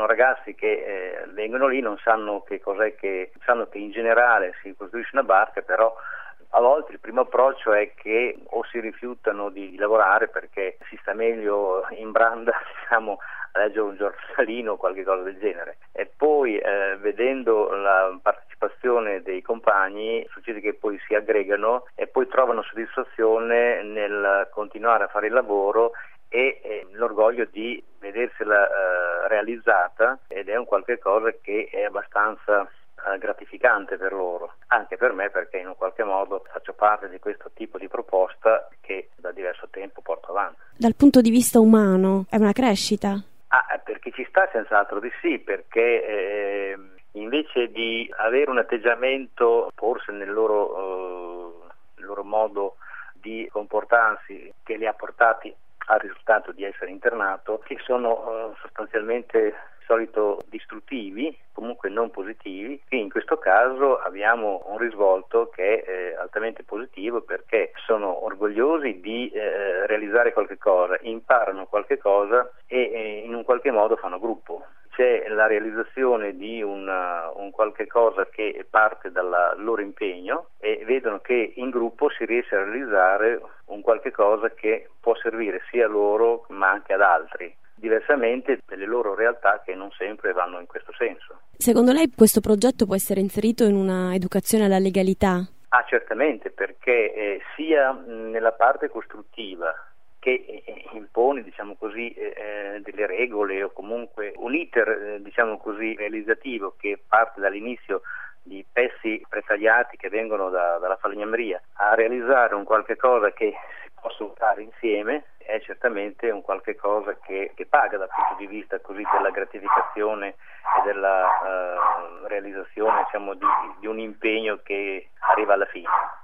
sono ragazzi che vengono lì, non sanno che cos'è, sanno che in generale si costruisce una barca, però a volte il primo approccio è che o si rifiutano di lavorare perché si sta meglio in branda, diciamo, a leggere un giornalino o qualche cosa del genere, e poi vedendo la partecipazione dei compagni succede che poi si aggregano e poi trovano soddisfazione nel continuare a fare il lavoro e l'orgoglio di vedersela realizzata, ed è un qualche cosa che è abbastanza gratificante per loro, anche per me, perché in un qualche modo faccio parte di questo tipo di proposta che da diverso tempo porto avanti. Dal punto di vista umano è una crescita? Per chi ci sta senz'altro di sì, perché invece di avere un atteggiamento forse nel loro modo di comportarsi che li ha portati al risultato di essere internato, che sono sostanzialmente di solito distruttivi, comunque non positivi, e in questo caso abbiamo un risvolto che è altamente positivo, perché sono orgogliosi di realizzare qualche cosa, imparano qualche cosa e in un qualche modo fanno gruppo. C'è la realizzazione di un qualche cosa che parte dal loro impegno e vedono che in gruppo si riesce a realizzare un qualche cosa che può servire sia a loro ma anche ad altri, diversamente delle loro realtà che non sempre vanno in questo senso. Secondo lei questo progetto può essere inserito in una educazione alla legalità? Certamente, perché sia nella parte costruttiva che impone, diciamo così, delle regole o comunque un iter, diciamo così, realizzativo che parte dall'inizio di pezzi pretagliati che vengono dalla falegnameria a realizzare un qualche cosa che si possa usare insieme, è certamente un qualche cosa che paga dal punto di vista così della gratificazione e della realizzazione, diciamo, di un impegno che arriva alla fine.